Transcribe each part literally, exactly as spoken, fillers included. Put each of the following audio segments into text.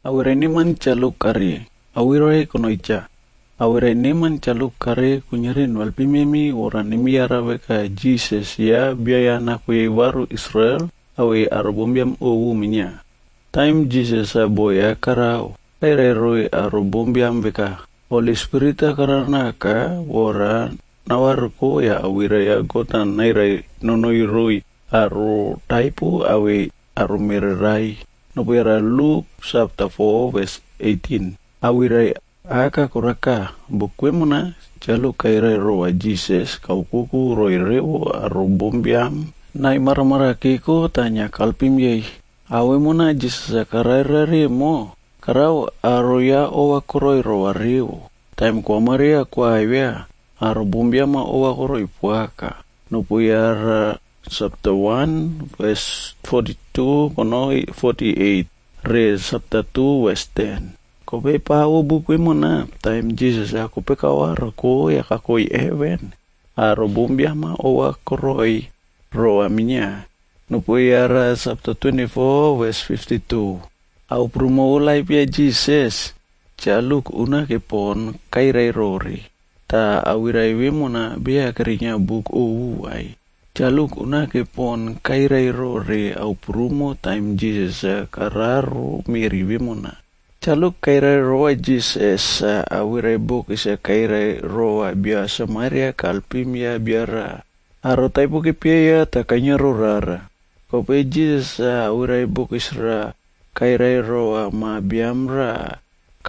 awire niman caluk kari, awire konoicha. Awire niman caluk kari kunyerin walpimemi orang nimiara weka Jesus ya biaya nakwe waru Israel, awe arobombiam owu minya. Time Jesus aboya karao, kaire roy arobombiam weka. Holy Spirit karana ka wara nawarko ya awire ya gotan nairai nonoi roy aro taipu awe aro mererai. Nopuyara Luke chapter four verse eighteen. Awire aka kuraka bukwemuna jalu kaire roa Jesus kaukuku roi rewo arobombiam nai maramara kiko tanya kalpim yei. Awe muna Jesus akarare mo karau aroya owa koroi roa rewo. Time kwa Maria kwa aiwea arobombiama owa koroi puaka. Nopuyara chapter one verse forty-two konoi forty-eight. Re chapter two verse ten. Kope pawo bukwe mona time Jesus ako pekawara ko ya kakoi heaven. Arobombiama owa koroi roa minya. Nopuyara chapter twenty-four verse fifty-two. Au prumo ulai pia Jesus jaluk una kepon kairai rori. Ta awirai wemona bia kerinya buk owu ai. Jaluk una kepon kairai rori au prumo time Jesus kararu miri wemona. Jaluk kairai roa Jesus awirai buk isa kairai roa biasa Maria kalpimia biara. Aro taipu kepia takanya rorara. Kope Jesus awirai buk isra kairai roa ma biamra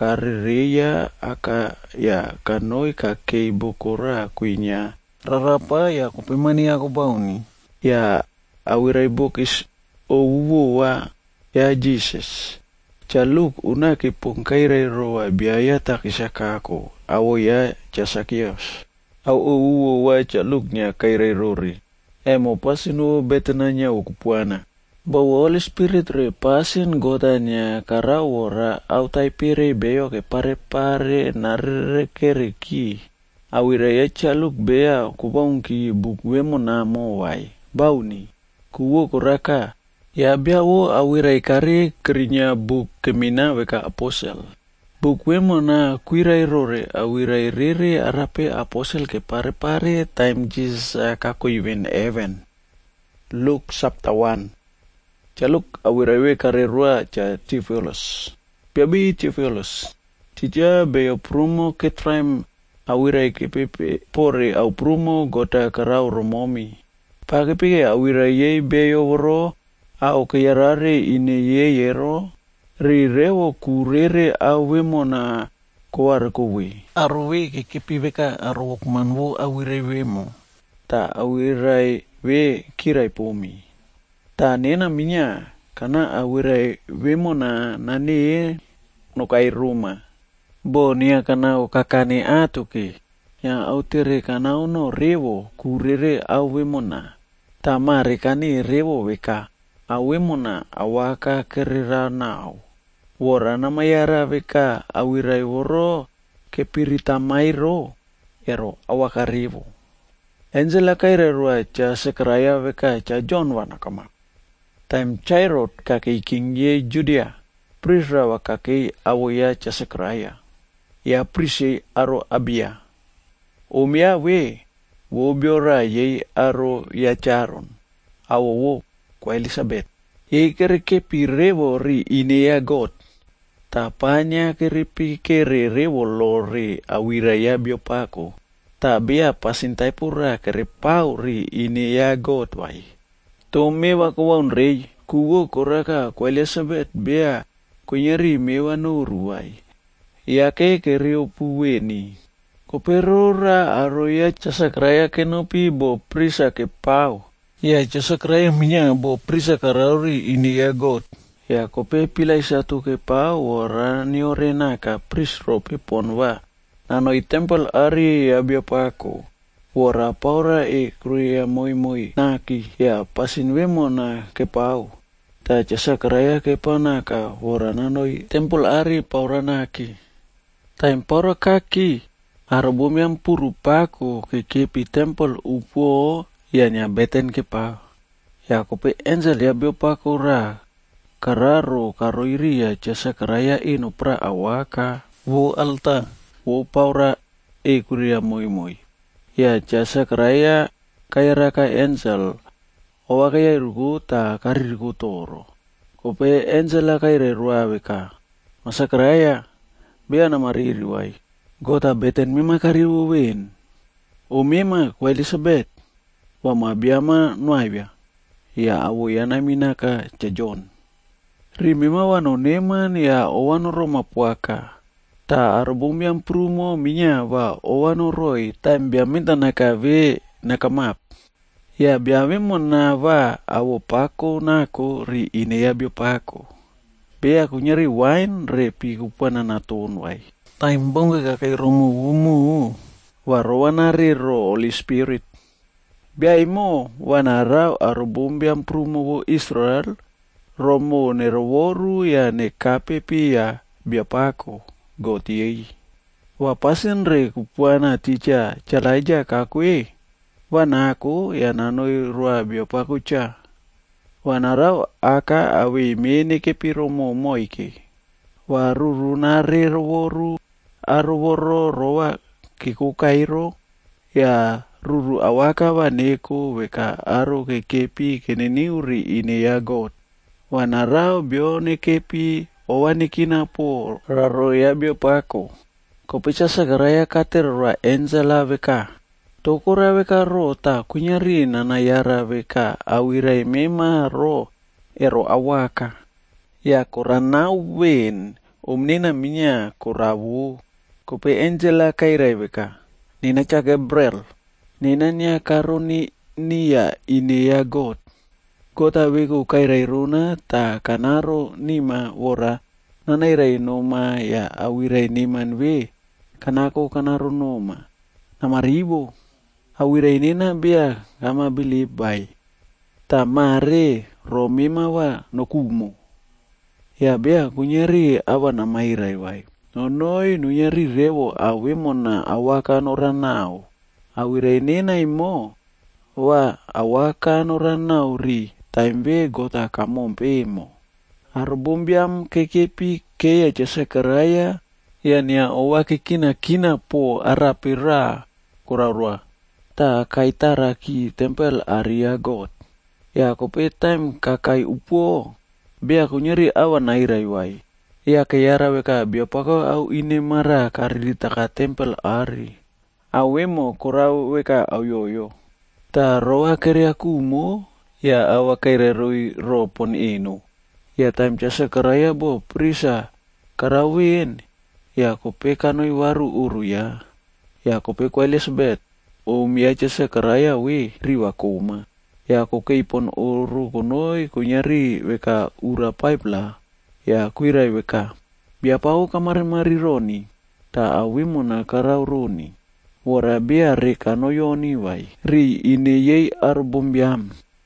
kariria aka ya kanoi kakei bukura kuinya. Rarapa ya kupimani aku bauni. Ya awirai bukis owa ya Jesus. Jaluk una kipung kairai roa biaya takisaka aku. Awo ya jasakios. Au owa jaluknya kairai rori. Emo pasinu betenanya ukupuana. Bawa Holy Spirit re pasin godanya karawora au taipire beyo ke pare-pare narere kereki. Awire ya caluk bea kubaungki bukwemo namo wai. Bauni. Kuwo kuraka. Ya biawo awire kari kerinya buk kemina weka aposel. Bukwemo na kuirai rore awire riri arape aposel ke pare-pare time Jesus kako even even. Luke chapter one. Caluk awirawe karerua cha Theophilus. Piabi Theophilus. Tija beyo prumo ketraim awirai kepepe pore au prumo gota karau romomi. Pakepike awirai ye beyo woro au kayarare ine ye yero. Rirewo kurere awemo na kuar kuwi. Arwe kekepiveka arwok manwo awirai wemo. Ta awirai we kirai pomi. Ta nena minya kana awirai wemo na nani no kai ruma. Bo nia kana o kakane atuke. Ya autere kana uno rewo kurere au wemo na. Ta mare kani rewo weka. Awemo na awaka kerira nao. Wora namayara weka awirai woro kepirita mairo. Ero awaka rewo. Angela kaire rua cha sekraya weka cha John wanakama. Time chairot kakei kingye Judea. Prisra wa kakei awoya cha sekraya. Ya prisi aro abia. Omia we. Wo biora ye aro ya charon. Awo wo kwa Elizabeth. Ye kereke pirewo ri inea God. Tapanya keripi kere rewo lori awira ya biopako. Tabia pasintai pura kerepau ri inea God wai. Tomewa kuwaun rei, kuwo koraka kwa Elizabeth bea kunyeri mewa nuruai. Yake kerio puweni. Koperora aroya chasakraya kenopi bo prisa ke pau. Ya chasakraya minya bo prisa karauri ini ya God. Ya kope pilai satu ke pau ora niorena ka prisro peponwa. Nanoi temple ari ya biopako. Wara paura e kruya moi moi naki ya pasin wemo na ke pau. Ta chasakraya ke panaka wara nanoi temple ari paura naki. Time paura kaki arabumiam puru paku ke kepi temple upo ya nya beten ke pau. Ya kope angel ya biopako ra kararo karoiria cha Sakaraya ino pra awaka wo alta wo paura e kuria moi moi. Ya cha Sakaraya kaira ka Angel owa kaya irugu ta karirigu toro. Kope Angela kaira ruawe ka. Masakaraya bea na mariri wai. Gota beten mima kariwu wen. O mima kwa Elizabeth. Wa mabiama nuaibia. Ya awo yana minaka cha John. Rimima wano neman ya owano roma puaka. Ta arabumbiam prumo minya wa owano roi tambia minta naka ve naka map. Ya biamemo na va awo pako nako ri ine ya bio pako. Be aku nyari wine re pi kupana na ton wai. Time bonga kakai romu umu. Warowana re ro Holy Spirit. Bia imo wanara arabumbiam prumo wo Israel. Romo ne roworu ya ne kape pia bia pako gotiei. Wapasin re kupuana ticha chalaija kakwe. Wanako ya nanoi rua bia pako cha. Wanarau aka awe mene kepi romo moike. Waruru na re roworu aroworo roa kikukairo. Ya ruru awaka waneko weka aro ke kepi keneniuri ine ya God. Wanarao bio ne kepi owanikina po raro ya bio pako. Kopicha Sakaraya kater ra Angela weka. Tokora weka ro ta kunyari na yara weka awirai mema ro ero awaka. Ya koranau wen umnina minya korawu. Kope Angela kairai weka. Nina cha Gabriel. Nina nya karoni niya ine ya God. Kota wego kairai runa ta kanaro nima wora nanairai noma ya awirai niman we kanako kanaro noma. Namaribo awirai nina bia kama bili bai. Ta mare romima wa nokumo. Ya bia kunyari awa namairai wai. Nonoi nunyari rewo awemo na awaka noranao. Awirai nina imo wa awaka noranao ri. Taimbe gota kamompe mo. Arbumbiam kekepi kaya cha Sakaraya. Ya niya owake kina kina po arapira kurarua. Ta kaitara ki tempel aria God. Ya kope time kakai upo. Bea kunyari awa nairai wai. Ya kayara weka biapako au ine mara karirita ka tempel ari. Awemo kurau weka au yoyo. Ta roa kere aku mo. Ya awa kaire roi ro pon ino. Ya time cha Sakaraya bo prisa karawin. Ya kope kanoi waru uru ya. Ya kope kwa Elizabeth. O mia cha Sakaraya we riwa koma. Ya koke ipon uru konoi kunyari weka ura paipla. Ya kuirai weka. Biapau kamari-mari roni. Ta awimu na karau roni. Wara bia reka noyoni wai. Ri ine yei arbumbiam.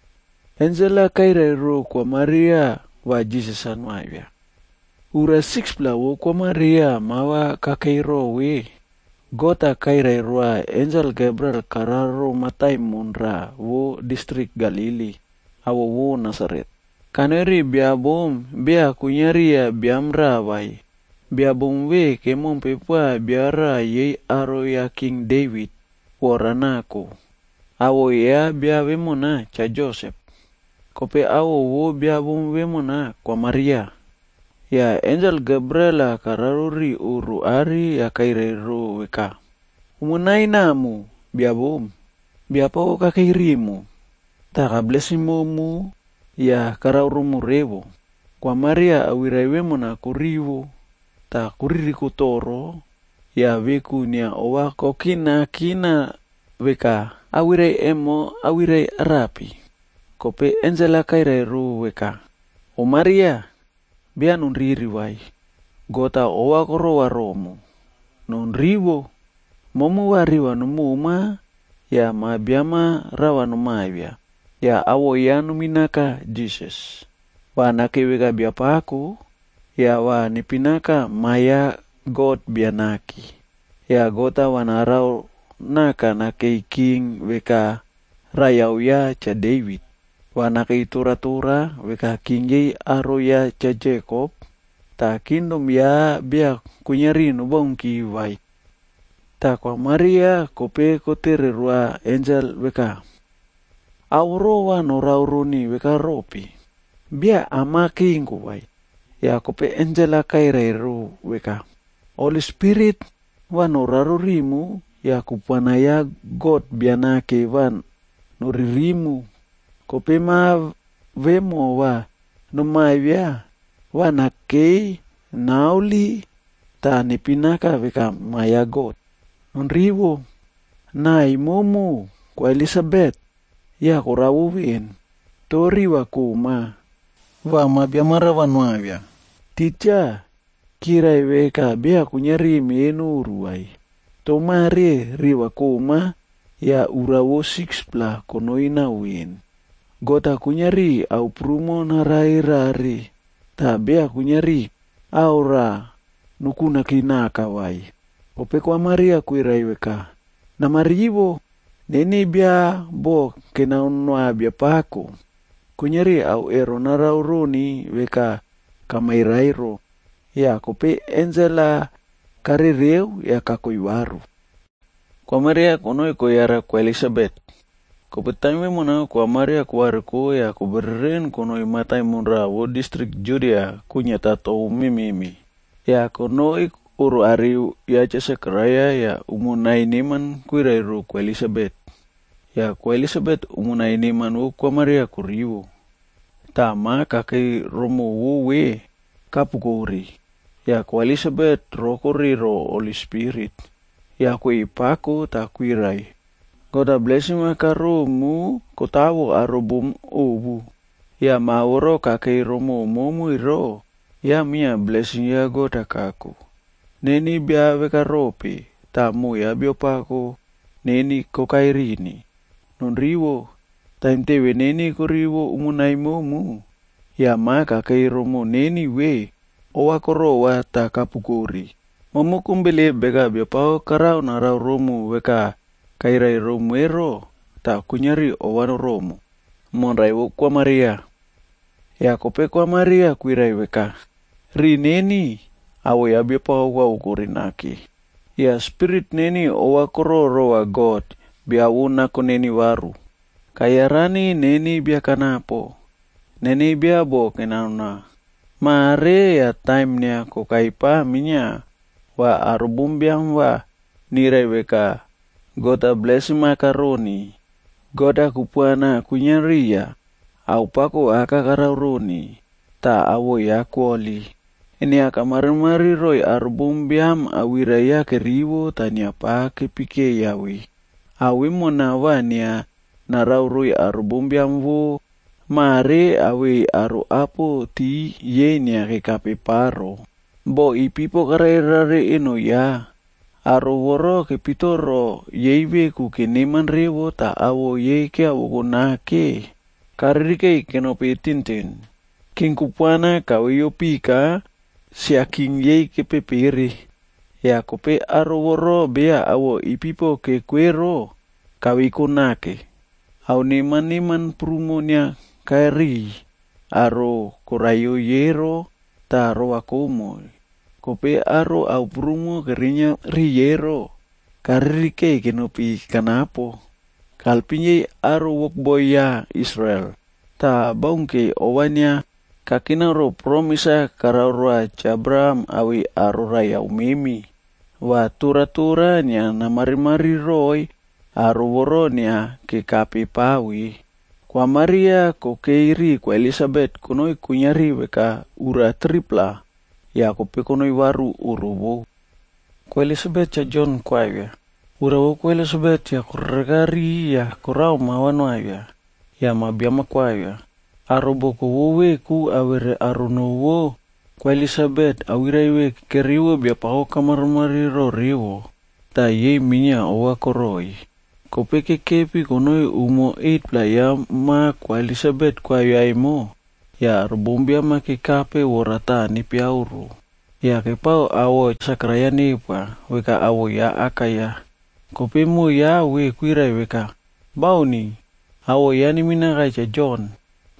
Angela kairai ro kwa Maria wa Jesus anwaibia. Ura six pla wo kwa Maria mawa kakairo we. Gota kairai roa Angel Gabriel kararo matai monra wo district Galili. Awo wo Nazaret. Kaneri biabom bia kunyaria biamra wai. Biabom we kemon pepua biara yei aro ya King David. Waranako. Awo ya biabemona cha Joseph. Kope awo wo biabum wemona kwa Maria. Ya Angel Gabriela kararuri uru ari ya kairero weka. Umunai namu biabum. Biapawo kakairimu. Taka blessimo mu ya kararumu revo. Kwa Maria awirai wemona kurivo. Ta kuririku toro. Ya weku niya owa kokina kina weka. Awirai emo awirai rapi. Kope Angela kairai ro weka. O Maria, bia nunriri wai. Gota owa korowa romo. Nunriwo. Momu wariwa numuma. Ya mabiama rawa numaibia. Ya awo ya numinaka Jesus. Wa nake weka biapaku. Ya wa nipinaka maya God bianaki. Ya gota wanarau naka nake king weka rayau ya cha David. wana kay tura-tura weka kingyay aro ya cha Jacob, ta kingdom ya biya kunyari nubong kiway. Ta kwa Maria kope kotererwa angel weka. Auro wa norauruni weka ropi. Biya ama kingway. Ya kope angela kaireru weka. Holy Spirit wa norarurimu ya kupwana ya God biana kevan noririmu. Kope ma vemo wa numaivya wa nakei nauli ta nipinaka weka maya God. Nrivo na imomu kwa Elizabeth ya kurawuwin tori wa kuma wa mabiamara wanuavya ticha kirai weka bia kunyari menu uruai tomare riwa kuma ya urawo six pla konoina win gota kunyari au prumo na rai rari ta bia kunyari aura nukuna kinaka wai. Kope kwa Maria kuirai weka. Na marivo neni bia bo kenaunwa bia pako. Kunyari au ero narauruni weka kamairairo. Ya kope enzela karireu ya kakoiwaru. Kwa Maria konoi koyara kwa Elizabeth. Kope taime mona kwa Maria kuwariko ya kuberren konoi matai munra wo district Judea kunyata tau mimimi. Ya konoi uru ariu ya Sekaraya ya umunai niman kuirairu kwa Elizabeth. Ya kwa Elizabeth umunai niman u kwa Maria kuriu. Tama kaki romo uwe kapukuri. Ya kwa Elizabeth rokori ro Holy Spirit. Ya kwa ipako ta kuirai. Goda blessing makaromu kotawo arobum ubu. Ya mauro kaki romo momu iro. Ya mia blessing ya goda kaku. Neni bia weka ropi, tamu ya biopako, neni kokairini. Nonriwo, taimtewe neni koriwo umunai momu. Ya maka kairomo neni we, owa korowa ta kapukuri. Momu kumbele bega biopao karau narau romu weka kairai romu ero, ta kunyari owa romu. Monraiwo kwa Maria. Ya kope kwa Maria kuirai weka. Ri neni. Awo ya biapa wa ukurinaki. Ya spirit neni owa kororo wa God. Bia una ko neni waru. Kayarani neni bia kanapo. Neni bia bo kenauna. Maare ya time nia ko kaipa minya. Wa arubumbiam wa nire weka. Goda bless makaroni. Goda kupuana kunyaria. Au pako akakararoni. Ta awo ya kuoli. Ini akamarmari roy arbumbiam awiraya keriwo tanya pake pike yawi. Awi monawania narauroy arbumbiam wo mare awi aru apo ti yenya ke kapeparo. Bo ipipo karerare ino ya. Aru woro ke pitoro yeiwe ku keneman rewo ta awo ye ke awo nake. Karirike kenope tintin. Kingkupwana kawiyo pika. Sia king ye ke pepere. Ya kope aro woro bea awo ipipo ke kuero. Kawiko nake. Au neman neman prumonya kari. Aro korayo yero ta roa komo. Kope aro au prumo kerinya riyero. Karike kenopi kanapo. Kalpinye aro wokboy ya Israel. Ta baungke owanya. Kakina ro promisa karaura Abraham awi arura ya umimi. Wa tura-tura nya na mari-mari roy aruvoro nya ke kapi pawi. Kwa Maria ko keiri kwa Elizabeth konoi kunyari weka ura tripla. Ya kope konoi waru urubo. Kwa Elizabeth cha John kwa ya. Urawo kwa Elizabeth ya kuragari ya kurao mawano ya. Ya mabiama kwa ya. Arobo ko wowe ku awere arunowo kwa Elizabeth awiraiwe keriwo bia pao kamarmari ro riwo ta ye minya owa koroi. Kopeke kepi konoi umo eight pla ya ma kwa Elizabeth kwa yaimo ya rubumbia ma ke kape worata ni piauru. Ya ke pao awo sakraya nipa weka awo ya akaya. Kope mo ya we kuirai weka bauni awo yani minagai cha John.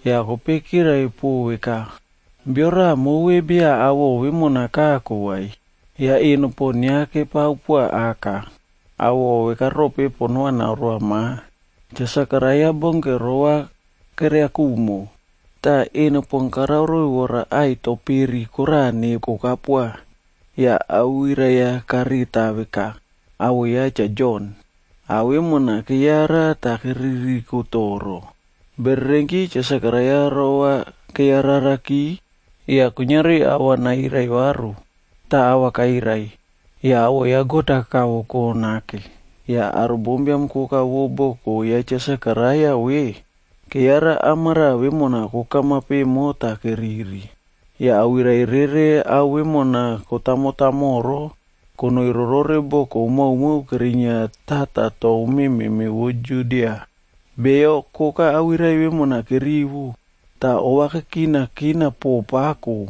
Ya kupikira ipu weka. Biora mowe bia awo wimona kaku wai. Ya inu pon yake pa upua aka. Awo weka rope ponwa na roa ma. Jasakaraya bongke roa kerea kumu. Ta inu pon karauru wara ai topiri kurani kukapua. Ya awira ya karita weka. Awo ya cha John. Awe mona kiara takiriri kutoro. Berengki jasakaraya roa kiara raki. Ya kunyari awa nairai waru. Ta awa kairai. Ya awo ya goda kawo ko nake. Ya arubombiam kuka wobo ko ya jasakaraya we. Kiara amara we mona kukamape mota kiriri. Ya awirai rere awe mona kotamotamoro. Kono irorore boko umau-umau kerinya tata to umimi me wujudia. Beo koka awirai we mona kirivu. Ta owake kina kina po paku.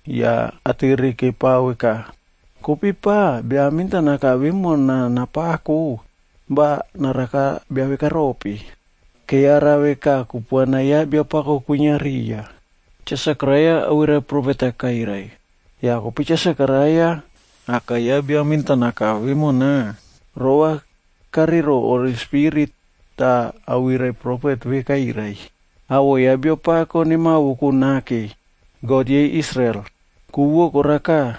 Ya atirike paweka. Kopi pa bia minta naka we mona napaku. Ba naraka bia weka ropi. Kiara weka kupuana ya bia pako kunyaria. Jasakaraya awirai profeta kairai. Ya kopi jasakaraya. Aka ya bia minta naka wimona. Roa kariro ori spirit ta awirai prophet we kairai. Awo ya bia pako ni mawuku nake. God ye Israel. Kuwo koraka.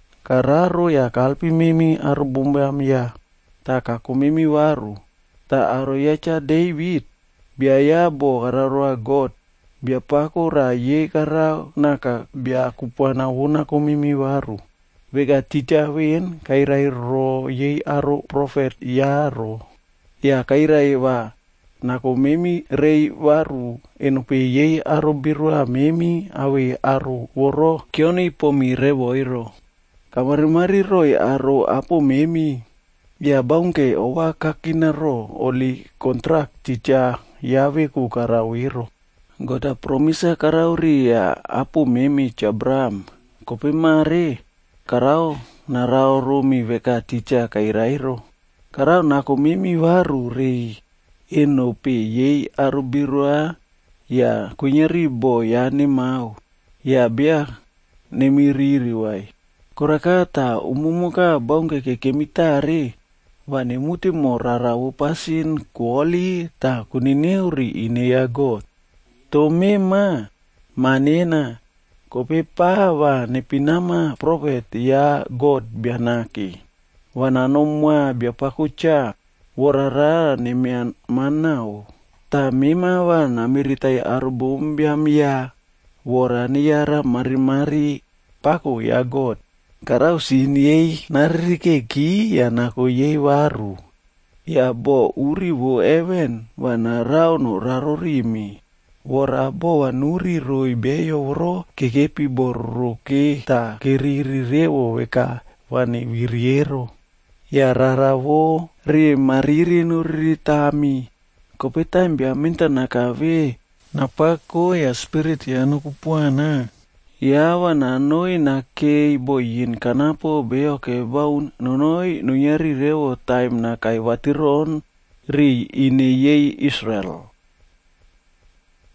Kararo ya kalpi mimi arubumbiam ya. Ta kaku mimi waru. Ta aro ya cha David. Biaya bo kararoa God. Bia pako ra ye kara naka bia kupuana wuna ko mimi waru. Vega tita wen kairai ro ye aro prophet yaro. Ya kairai wa nako mimi rei waru enupe ye aro birua mimi awe aro woro kioni pomi revo iro. Kamarimari roi aro apo mimi. Ya baungke owa kakina ro oli kontrak tica yawe ku karawiro. Goda promisa karauri ya apo mimi cabram. Kope mare. Karau narao rumi veka tica kairairo. Karau nako mimi waru rei. Eno pe yei arubirua. Ya kunyari bo ya ne mau. Ya bia nemiriri wai. Korakata umumuka baungke kekemitari. Wane muti mo rarawu pasin kuoli ta kunineuri ine ya God. To mema manena. Kope pawa nepinama prophet ya God bianaki. Wananomwa biapakucha. Warara nemian manau. Ta mema wana miritai arubumbiam ya. Waraniara marimari paku ya God. Karau siniyei naririkeki ya nako yei waru. Ya bo uri wo ewen wanarau no rarorimi. Wara bo wanuri roi beyo woro kekepi borro ke ta keriri rewo weka wane wiriero. Ya rarawo re mariri nuri tami. Kopeta mbia minta nakawe napako ya spirit ya nukupuana. Ya wana noi na kei boyin kanapo beo ke baun nonoi nunyari rewo time na kai watiron ri ine yei Israel.